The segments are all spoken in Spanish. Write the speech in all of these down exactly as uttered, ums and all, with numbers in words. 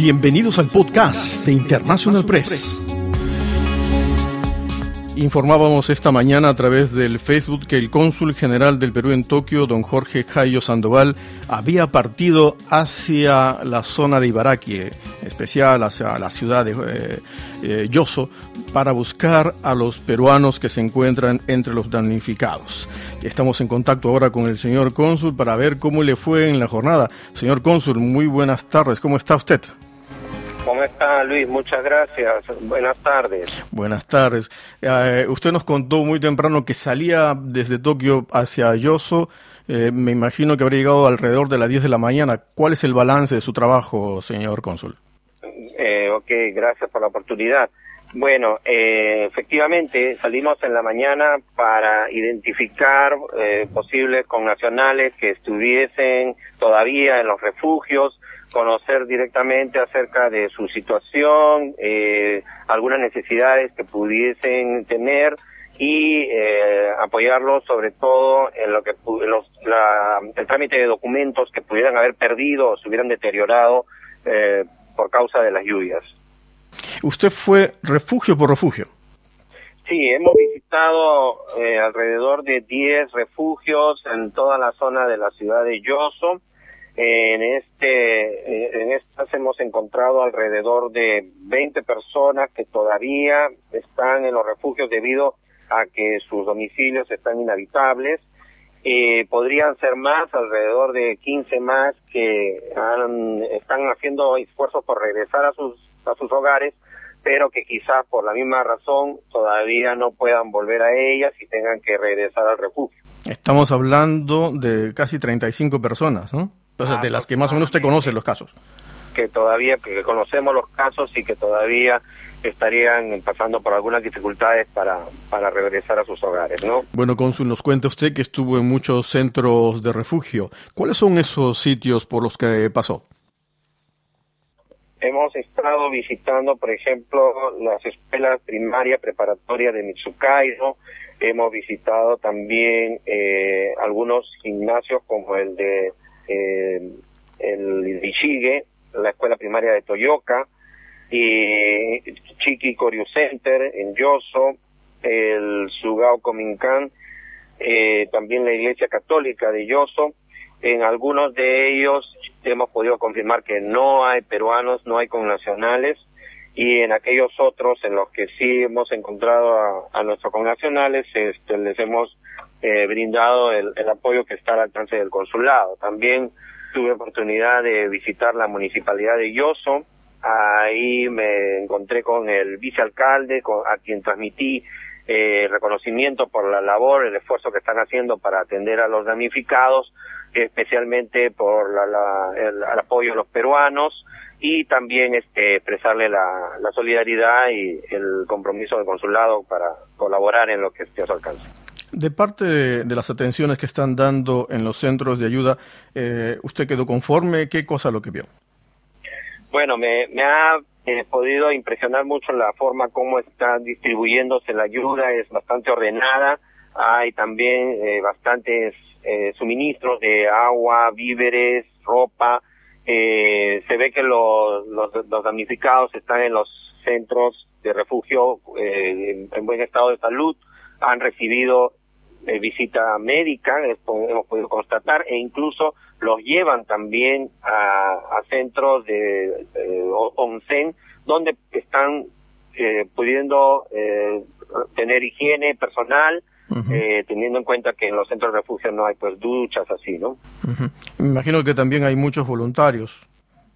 Bienvenidos al podcast de International Press. Informábamos esta mañana a través del Facebook que el cónsul general del Perú en Tokio, don Jorge Jayo Sandoval, había partido hacia la zona de Ibaraki, en especial hacia la ciudad de eh, eh, Yoso, para buscar a los peruanos que se encuentran entre los damnificados. Estamos en contacto ahora con el señor cónsul para ver cómo le fue en la jornada. Señor cónsul, muy buenas tardes. ¿Cómo está usted? ¿Cómo está, Luis? Muchas gracias. Buenas tardes. Buenas tardes. Eh, usted nos contó muy temprano que salía desde Tokio hacia Yoso. Eh, me imagino que habría llegado alrededor de las diez de la mañana. ¿Cuál es el balance de su trabajo, señor cónsul? Eh, ok, gracias por la oportunidad. Bueno, eh, efectivamente salimos en la mañana para identificar eh, posibles connacionales que estuviesen todavía en los refugios, conocer directamente acerca de su situación, eh, algunas necesidades que pudiesen tener y eh, apoyarlos sobre todo en lo que en los, la, el trámite de documentos que pudieran haber perdido o se hubieran deteriorado eh, por causa de las lluvias. ¿Usted fue refugio por refugio? Sí, hemos visitado eh, alrededor de diez refugios en toda la zona de la ciudad de Yoso. En este, en estas hemos encontrado alrededor de veinte personas que todavía están en los refugios debido a que sus domicilios están inhabitables. Eh, podrían ser más, alrededor de quince más que han, están haciendo esfuerzos por regresar a sus, a sus hogares, pero que quizás por la misma razón todavía no puedan volver a ellas y tengan que regresar al refugio. Estamos hablando de casi treinta y cinco personas, ¿no? Entonces, de las que más o menos usted conoce los casos. Que todavía, que conocemos los casos y que todavía estarían pasando por algunas dificultades para, para regresar a sus hogares, ¿no? Bueno, cónsul, nos cuenta usted que estuvo en muchos centros de refugio. ¿Cuáles son esos sitios por los que pasó? Hemos estado visitando, por ejemplo, las escuelas primaria preparatoria de Mitsukaido. Hemos visitado también eh, algunos gimnasios como el de eh, el Ishige, la escuela primaria de Toyoka, y Chiki Koryu Center en Yoso, el Sugao Kominkan, eh, también la iglesia católica de Yoso. En algunos de ellos hemos podido confirmar que no hay peruanos, no hay connacionales, y en aquellos otros en los que sí hemos encontrado a, a nuestros connacionales, este, les hemos eh, brindado el, el apoyo que está al alcance del consulado. También tuve oportunidad de visitar la municipalidad de Yoso. Ahí me encontré con el vicealcalde, con, a quien transmití eh, reconocimiento por la labor, el esfuerzo que están haciendo para atender a los damnificados, especialmente por la, la, el, el apoyo a los peruanos, y también este, expresarle la, la solidaridad y el compromiso del consulado para colaborar en lo que esté a su alcance. De parte de, de las atenciones que están dando en los centros de ayuda, eh, ¿usted quedó conforme? ¿Qué cosa lo que vio? Bueno, me, me ha eh, podido impresionar mucho la forma como está distribuyéndose la ayuda, es bastante ordenada, hay también eh, bastantes eh, suministros de agua, víveres, ropa, eh, se ve que los, los, los damnificados están en los centros de refugio eh, en, en buen estado de salud, han recibido eh, visita médica, hemos podido constatar, e incluso los llevan también a, a centros de eh, onsen, donde están eh, pudiendo eh, tener higiene personal, uh-huh. eh, teniendo en cuenta que en los centros de refugio no hay pues duchas así, ¿no? Uh-huh. Me imagino que también hay muchos voluntarios.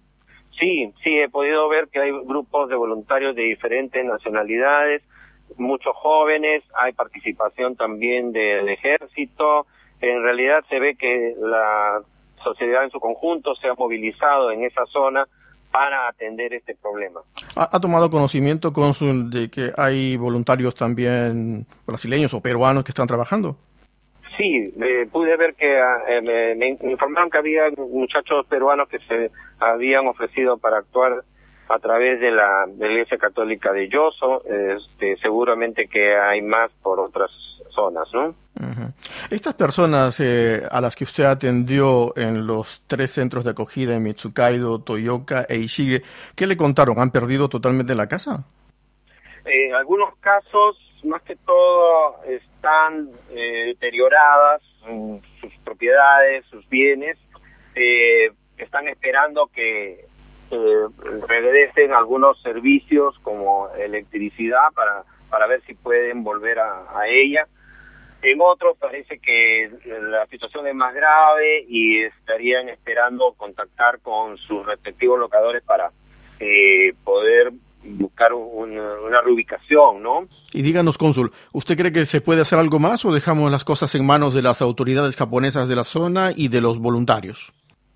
Sí, sí, he podido ver que hay grupos de voluntarios de diferentes nacionalidades, muchos jóvenes, hay participación también del ejército. En realidad se ve que la sociedad en su conjunto se ha movilizado en esa zona para atender este problema. ¿Ha, ha tomado conocimiento, cónsul, de que hay voluntarios también brasileños o peruanos que están trabajando? Sí, eh, pude ver que eh, me, me informaron que había muchachos peruanos que se habían ofrecido para actuar a través de la, de la Iglesia Católica de Yoso. Este, seguramente que hay más por otras zonas, ¿no? Uh-huh. Estas personas eh, a las que usted atendió en los tres centros de acogida en Mitsukaido, Toyoka e Ishige, ¿qué le contaron? ¿Han perdido totalmente la casa? En algunos casos, más que todo, están eh, deterioradas sus propiedades, sus bienes, eh, están esperando que eh, regresen algunos servicios como electricidad para, para ver si pueden volver a, a ella. En otros parece que la situación es más grave y estarían esperando contactar con sus respectivos locadores para eh, poder buscar una, una reubicación, ¿no? Y díganos, cónsul, ¿usted cree que se puede hacer algo más o dejamos las cosas en manos de las autoridades japonesas de la zona y de los voluntarios?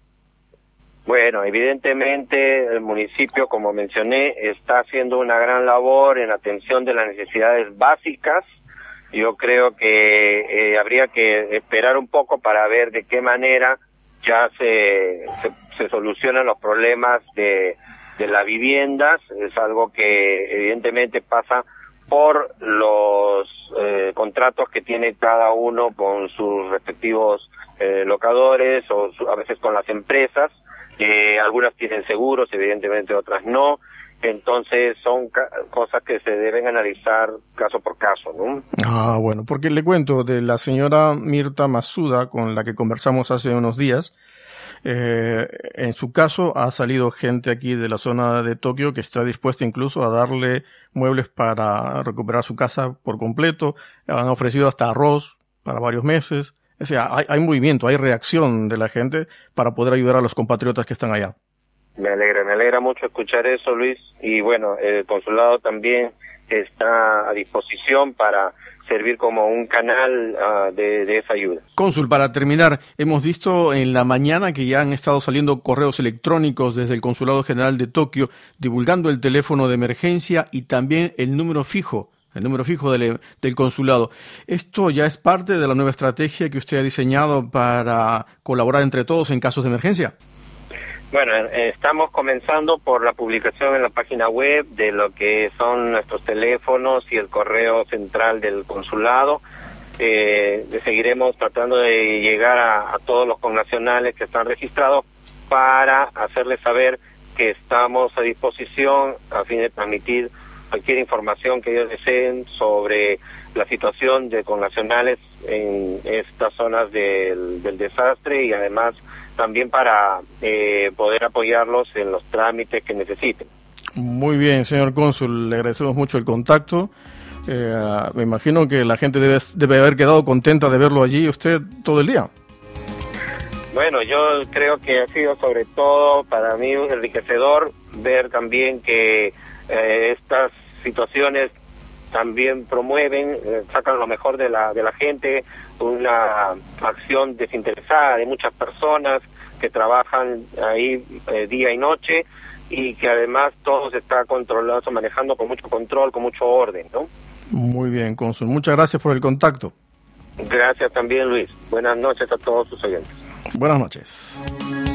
Bueno, evidentemente el municipio, como mencioné, está haciendo una gran labor en atención de las necesidades básicas. Yo creo que eh, habría que esperar un poco para ver de qué manera ya se, se, se solucionan los problemas de, de las viviendas. Es algo que evidentemente pasa por los eh, contratos que tiene cada uno con sus respectivos eh, locadores o su, a veces con las empresas. Eh, algunas tienen seguros, evidentemente otras no. Entonces son ca cosas que se deben analizar caso por caso, ¿no? Ah, bueno, porque le cuento de la señora Mirta Masuda, con la que conversamos hace unos días. Eh, en su caso ha salido gente aquí de la zona de Tokio que está dispuesta incluso a darle muebles para recuperar su casa por completo. Han ofrecido hasta arroz para varios meses. O sea, hay, hay movimiento, hay reacción de la gente para poder ayudar a los compatriotas que están allá. Me alegra, me alegra mucho escuchar eso, Luis. Y bueno, el consulado también está a disposición para servir como un canal uh, de, de esa ayuda. Cónsul, para terminar, hemos visto en la mañana que ya han estado saliendo correos electrónicos desde el Consulado General de Tokio divulgando el teléfono de emergencia y también el número fijo, el número fijo del, del consulado. ¿Esto ya es parte de la nueva estrategia que usted ha diseñado para colaborar entre todos en casos de emergencia? Bueno, estamos comenzando por la publicación en la página web de lo que son nuestros teléfonos y el correo central del consulado. Eh, seguiremos tratando de llegar a, a todos los connacionales que están registrados para hacerles saber que estamos a disposición a fin de transmitir cualquier información que ellos deseen sobre la situación de connacionales en estas zonas del, del desastre y además también para eh, poder apoyarlos en los trámites que necesiten. Muy bien, señor cónsul, le agradecemos mucho el contacto. Eh, me imagino que la gente debe, debe haber quedado contenta de verlo allí usted todo el día. Bueno, yo creo que ha sido sobre todo para mí enriquecedor ver también que eh, estas situaciones también promueven, eh, sacan lo mejor de la de la gente, una acción desinteresada de muchas personas que trabajan ahí eh, día y noche y que además todo se está controlando, manejando con mucho control, con mucho orden, ¿no? Muy bien, cónsul. Muchas gracias por el contacto. Gracias también, Luis. Buenas noches a todos sus oyentes. Buenas noches.